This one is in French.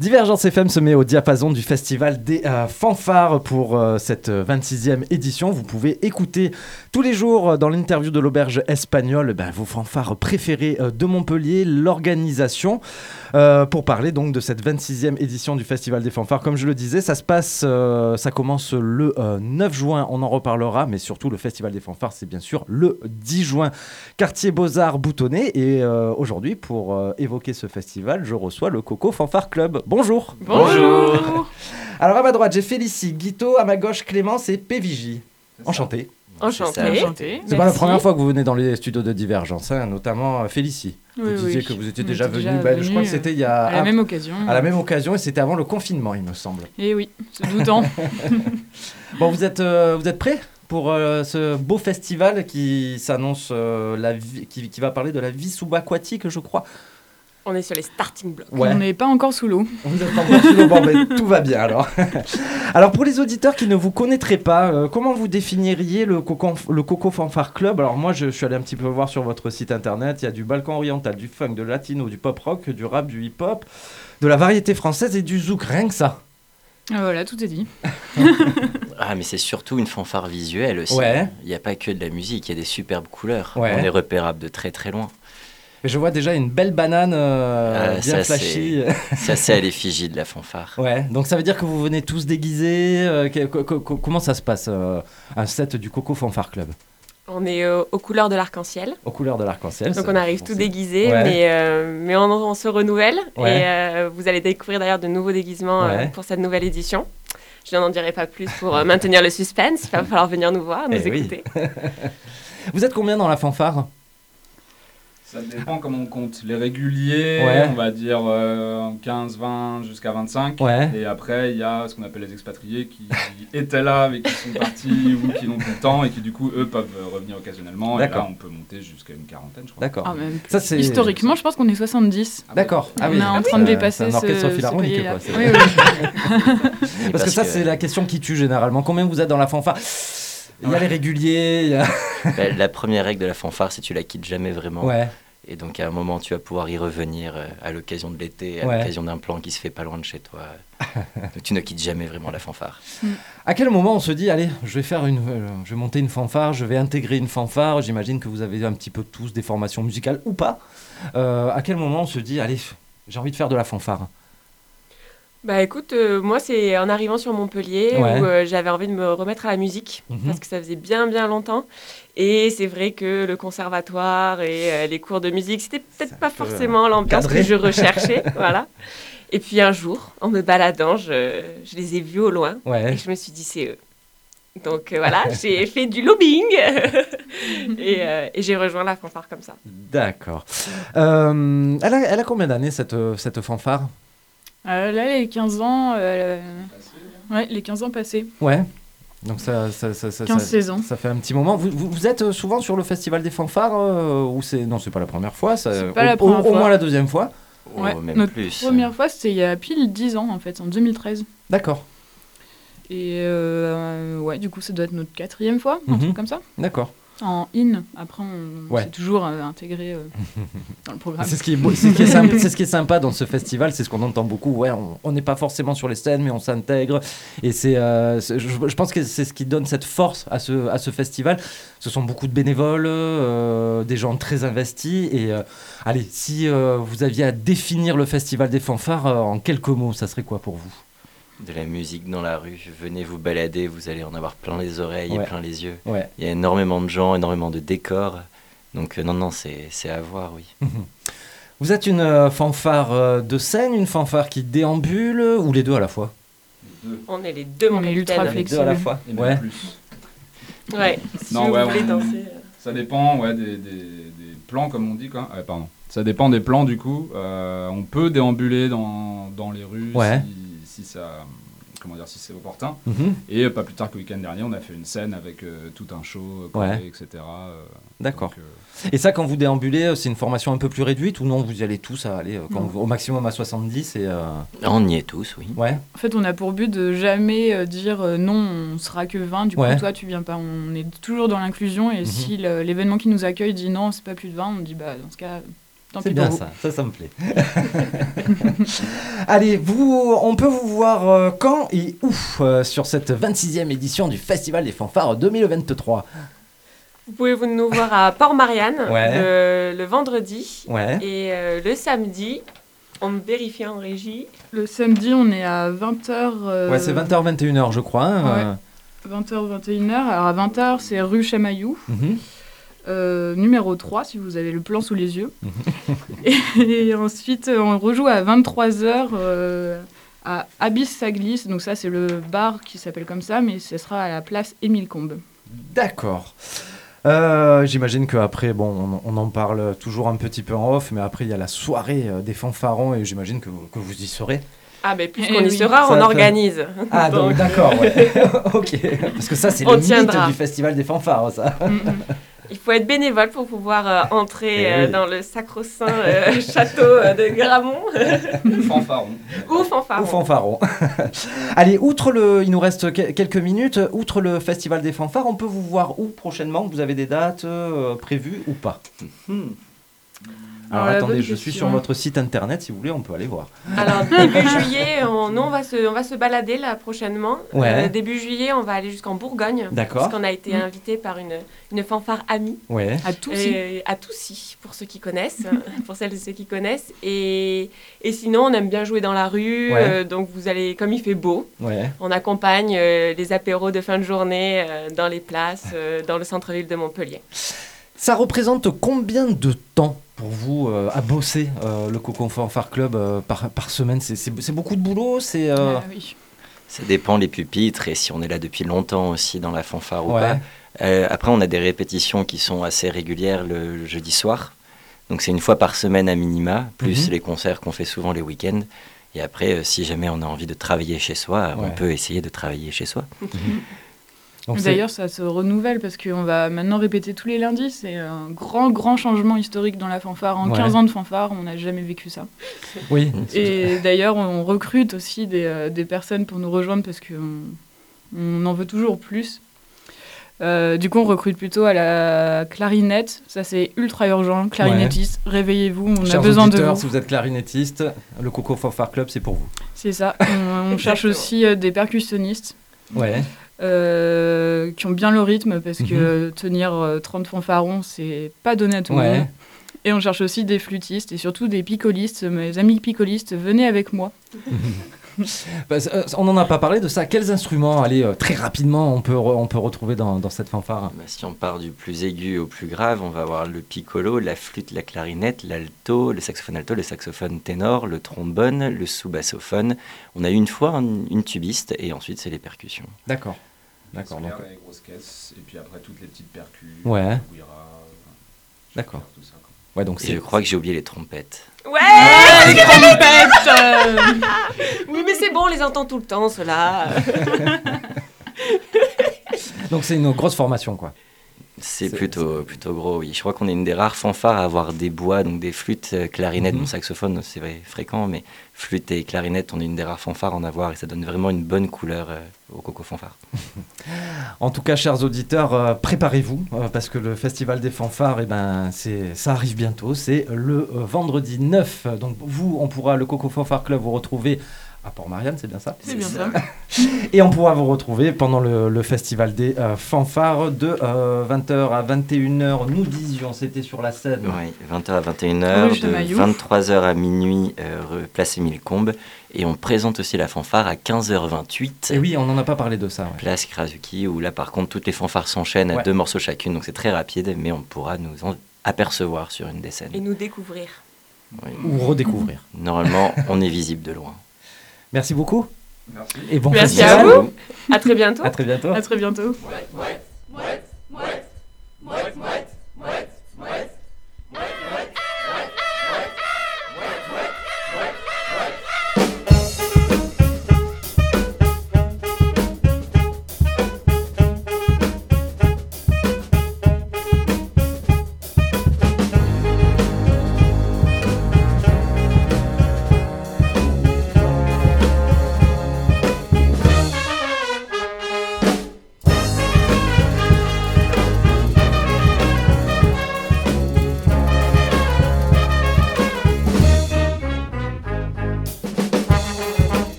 Divergence FM se met au diapason du festival des fanfares pour cette 26e édition. Vous pouvez écouter tous les jours dans l'interview de l'auberge espagnole vos fanfares préférés de Montpellier, l'organisation, pour parler donc de cette 26e édition du festival des fanfares. Comme je le disais, ça se passe, ça commence le 9 juin, on en reparlera, mais surtout le festival des fanfares, c'est bien sûr le 10 juin. Quartier Beaux-Arts Boutonnet, et aujourd'hui, pour évoquer ce festival, je reçois le Coco Fanfare Club. Bonjour. Bonjour. Alors à ma droite, j'ai Félicie, Guito, à ma gauche, Clémence et Pévigie. Enchanté. Enchanté. C'est pas la première fois que vous venez dans les studios de Divergence, notamment Félicie. Oui, vous disiez oui. que vous étiez On déjà était venu, déjà je crois que c'était il y a... à la même occasion. À la même occasion, et c'était avant le confinement, il me semble. Et oui, se doutant. Bon, vous êtes prêts pour ce beau festival qui s'annonce, qui va parler de la vie subaquatique, je crois. On est sur les starting blocks. Ouais. On n'est pas encore sous l'eau. Vous êtes pas encore sous l'eau, bon, mais tout va bien alors. Alors pour les auditeurs qui ne vous connaîtraient pas, comment vous définiriez le Coco Fanfare Club ? Alors moi je suis allé un petit peu voir sur votre site internet, il y a du balkan oriental, du funk, de latino, du pop rock, du rap, du hip hop, de la variété française et du zouk, rien que ça. Voilà, tout est dit. Ah, mais c'est surtout une fanfare visuelle aussi. Ouais. Il n'y a pas que de la musique, il y a des superbes couleurs. Ouais. On est repérable de très très loin. Mais je vois déjà une belle banane bien ça, flashy. C'est assez à l'effigie de la fanfare. Ouais, donc ça veut dire que vous venez tous déguisés. Comment ça se passe, un set du Coco Fanfare Club ? On est aux couleurs de l'arc-en-ciel. Aux couleurs de l'arc-en-ciel. Donc on arrive tout déguisés, Ouais. mais on se renouvelle. Ouais. Et vous allez découvrir d'ailleurs de nouveaux déguisements pour cette nouvelle édition. Je n'en dirai pas plus pour maintenir le suspense. Il va falloir venir nous voir, nous écouter. Oui. Vous êtes combien dans la fanfare ? Ça dépend comment on compte. Les réguliers, on va dire 15, 20, jusqu'à 25. Ouais. Et après, il y a ce qu'on appelle les expatriés qui étaient là, mais qui sont partis ou qui l'ont tout le temps et qui, du coup, eux, peuvent revenir occasionnellement. D'accord. Et là, on peut monter jusqu'à une quarantaine, je crois. D'accord. Ah, même Ça, c'est... Historiquement, je pense qu'on est 70. D'accord. Ah, On oui. est en train de dépasser c'est un orchestre ce philharmonique, palier-là. quoi. C'est- Oui, oui. Parce que ça, c'est la question qui tue généralement. Combien vous êtes dans la fanfare ? Il y a les réguliers, il y a... La première règle de la fanfare, c'est que tu la quittes jamais vraiment. Ouais. Et donc à un moment, tu vas pouvoir y revenir à l'occasion de l'été, à l'occasion d'un plan qui se fait pas loin de chez toi. Donc tu ne quittes jamais vraiment la fanfare. À quel moment on se dit, allez, je vais monter une fanfare, je vais intégrer une fanfare. J'imagine que vous avez un petit peu tous des formations musicales ou pas. À quel moment on se dit, allez, j'ai envie de faire de la fanfare ? Bah écoute, moi c'est en arrivant sur Montpellier où j'avais envie de me remettre à la musique parce que ça faisait bien longtemps et c'est vrai que le conservatoire et les cours de musique c'était peut-être pas forcément l'ambiance cadré. que je recherchais, voilà. Et puis un jour, en me baladant, je les ai vus au loin et je me suis dit c'est eux. Donc voilà, j'ai fait du lobbying et j'ai rejoint la fanfare comme ça. D'accord. Elle a combien d'années cette fanfare ? Là, les 15 ans... les 15 ans passés. Ouais. Donc ça 15-16 ans. Ça fait un petit moment. Vous êtes souvent sur le festival des fanfares ou c'est... Non, c'est pas la première fois. C'est pas la première fois. Au moins la deuxième fois. Même notre plus. première fois, c'était il y a pile 10 ans, en fait, en 2013. D'accord. Et du coup, ça doit être notre 4e fois, un truc comme ça. D'accord. En in, après, on s'est toujours intégré dans le programme. C'est ce qui est sympa dans ce festival, c'est ce qu'on entend beaucoup. Ouais, on n'est pas forcément sur les scènes, mais on s'intègre. Et je pense que c'est ce qui donne cette force à ce festival. Ce sont beaucoup de bénévoles, des gens très investis. Et allez, si vous aviez à définir le festival des fanfares en quelques mots, ça serait quoi pour vous ? De la musique dans la rue, venez vous balader, vous allez en avoir plein les oreilles et plein les yeux. Ouais. Il y a énormément de gens, énormément de décors. Donc non, c'est à voir, oui. Vous êtes une fanfare de scène, une fanfare qui déambule, ou les deux à la fois ? On est les deux, on est ultra capitaine. flexible. Les deux à la fois. Et même plus. Ouais, si Non, vous ouais, voulez on- danser. Ça dépend des plans, comme on dit, quoi. Pardon. Ça dépend des plans, du coup. On peut déambuler dans les rues si ça... Comment dire, si c'est opportun. Et pas plus tard que le week-end dernier, on a fait une scène avec tout un show, etc. D'accord. Donc, Et ça, quand vous déambulez, c'est une formation un peu plus réduite ou non, vous y allez tous à aller au maximum à 70 et On y est tous, oui. Ouais. En fait, on a pour but de jamais dire non, on sera que 20, du coup, toi, tu viens pas. On est toujours dans l'inclusion et si l'événement qui nous accueille dit non, c'est pas plus de 20, on dit bah, dans ce cas, C'est bien ça me plaît. Allez, on peut vous voir quand et où sur cette 26e édition du Festival des Fanfares 2023 ? Vous pouvez nous voir à Port-Marianne le vendredi et le samedi, on vérifie en régie. Le samedi, on est à 20h. Ouais, c'est 20h, 21h, je crois. 20h, 21h. Alors à 20h, c'est rue Chamaillou. Numéro 3, si vous avez le plan sous les yeux. Et ensuite, on rejoue à 23h à Abyss Saglis. Donc ça, c'est le bar qui s'appelle comme ça, mais ce sera à la place Émile Combes. D'accord. J'imagine qu'après, on en parle toujours un petit peu en off, mais après, il y a la soirée des fanfarons et j'imagine que vous y serez. Ah, mais puisqu'on y sera, on organise. Ah, donc d'accord, ouais. Ok. Parce que ça, c'est le mythe du Festival des fanfares, ça. Il faut être bénévole pour pouvoir entrer dans le sacro-saint château de Gramont. Ou fanfaron. Allez, il nous reste quelques minutes. Outre le Festival des fanfares, on peut vous voir où prochainement ? Vous avez des dates prévues ou pas ? Alors attendez, je suis sur votre site internet, si vous voulez, on peut aller voir. Alors début juillet, on va se balader là prochainement. Début juillet, on va aller jusqu'en Bourgogne. D'accord. Parce qu'on a été invité par une fanfare amie. À Toussy. À Toussy, pour ceux qui connaissent, pour celles et ceux qui connaissent. Et sinon, on aime bien jouer dans la rue. Donc vous allez, comme il fait beau, on accompagne les apéros de fin de journée dans les places, dans le centre-ville de Montpellier. Ça représente combien de temps pour vous à bosser le Coco Fanfare Club par semaine ? C'est beaucoup de boulot, oui. Ça dépend les pupitres et si on est là depuis longtemps aussi dans la fanfare ou pas. Après, on a des répétitions qui sont assez régulières le jeudi soir. Donc c'est une fois par semaine à minima, plus les concerts qu'on fait souvent les week-ends. Et après, si jamais on a envie de travailler chez soi, on peut essayer de travailler chez soi. Donc d'ailleurs, ça se renouvelle parce qu'on va maintenant répéter tous les lundis. C'est un grand changement historique dans la fanfare. En 15 ans de fanfare, on n'a jamais vécu ça. Oui. Et d'ailleurs, on recrute aussi des personnes pour nous rejoindre parce qu'on en veut toujours plus. Du coup, on recrute plutôt à la clarinette. Ça, c'est ultra urgent. Clarinettiste, réveillez-vous, on a besoin de vous. Si vous êtes clarinettiste, le Coco Fanfare Club, c'est pour vous. C'est ça. On cherche aussi des percussionnistes. Qui ont bien le rythme parce que tenir 30 fanfarons, c'est pas donné à tout le monde. Et on cherche aussi des flûtistes et surtout des picolistes. Mes amis picolistes, venez avec moi. On n'en a pas parlé de ça. Quels instruments, très rapidement, on peut retrouver dans cette fanfare ? Si on part du plus aigu au plus grave, on va avoir le piccolo, la flûte, la clarinette, l'alto, le saxophone alto, le saxophone ténor, le trombone, le sous-bassophone. On a eu une fois une tubiste et ensuite c'est les percussions. D'accord. Donc les grosses caisses et puis après toutes les petites percus. D'accord. Tout ça, donc je crois que j'ai oublié les trompettes. Les trompettes. Oui, mais c'est bon, on les entend tout le temps, ceux-là. Donc c'est une grosse formation, quoi. C'est plutôt gros, oui. Je crois qu'on est une des rares fanfares à avoir des bois, donc des flûtes, clarinettes, mon saxophone, c'est fréquent, mais flûte et clarinette, on est une des rares fanfares à en avoir et ça donne vraiment une bonne couleur au Coco Fanfare. En tout cas, chers auditeurs, préparez-vous parce que le Festival des fanfares, ça arrive bientôt. C'est le vendredi 9. Donc le Coco Fanfare Club, vous retrouvez à Port-Marianne, c'est bien ça ? C'est bien ça. Et on pourra vous retrouver pendant le Festival des fanfares de 20h à 21h. Nous disions, c'était sur la scène. Oui, 20h à 21h, de 23h à minuit, place Émile Combes. Et on présente aussi la fanfare à 15h28. Et oui, on n'en a pas parlé de ça. Place Krasuki, où là, par contre, toutes les fanfares s'enchaînent à 2 morceaux chacune. Donc c'est très rapide, mais on pourra nous apercevoir sur une des scènes. Et nous découvrir. Oui. Ou redécouvrir. Normalement, on est visible de loin. Merci beaucoup. Merci. Et bon Merci à vous. À très bientôt. À très bientôt. À très bientôt. Ouais.